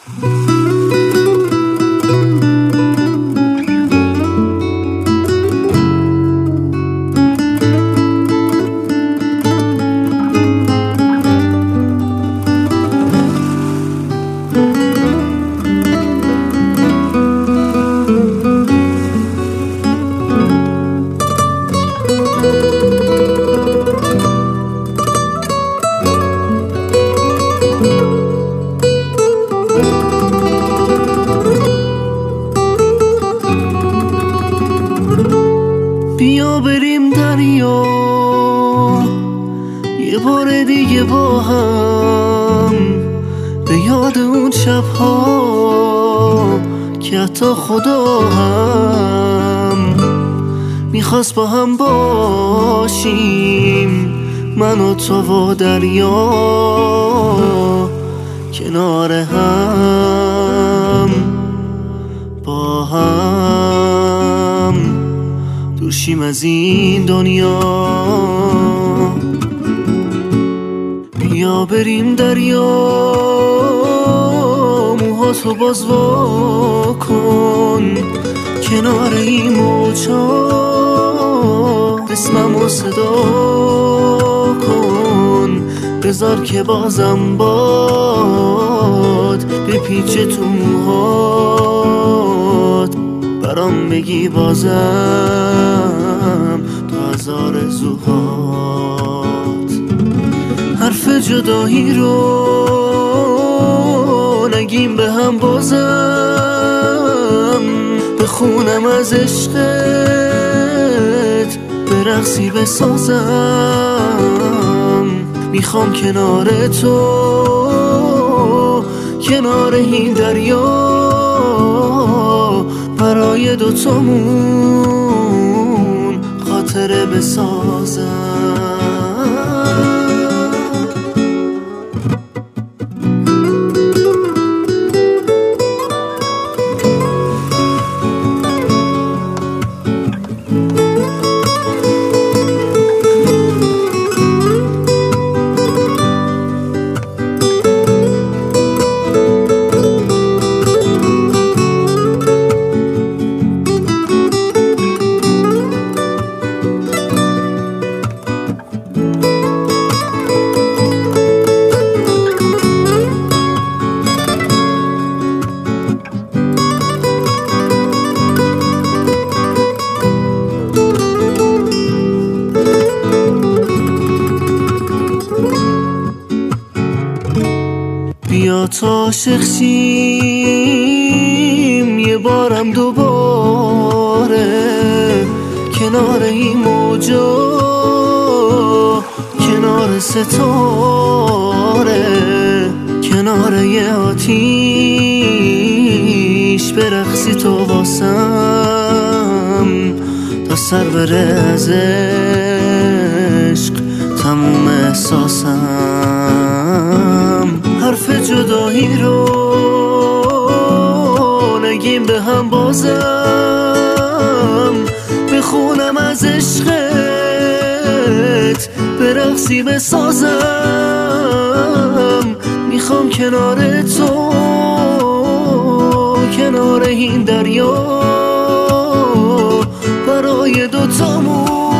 بیا بریم دریا یه بار دیگه با هم، به یاد اون شبها که حتی خدا هم میخواست با هم باشیم، من و تو و دریا کنار هم، با هم دوشیم از این دنیا. بیا بریم دریا موهاتو باز وا کن، کنار این موجا اسممو صدا کن، بذار که بازم باد بپیچه تو موهات، برام بگی بازم تو از آرزوهات. حرف جدایی رو نگیم به هم بازم، بخونم از عشقت برقصی بسازم، میخوام کنار تو کنار این دریا برای دوتامون خاطره بسازم. بیا تا عاشق شیم یه بارم دوباره، کنار این موجا کنار ستاره، کنار یه آتیش برقصی تو واسم، تا سر بره از عشق تموم احساسم. حرف جدایی رو نگیم به هم بازم، بخونم از عشقت برقصی بسازم، میخوام کنار تو کنار این دریا برای دوتامون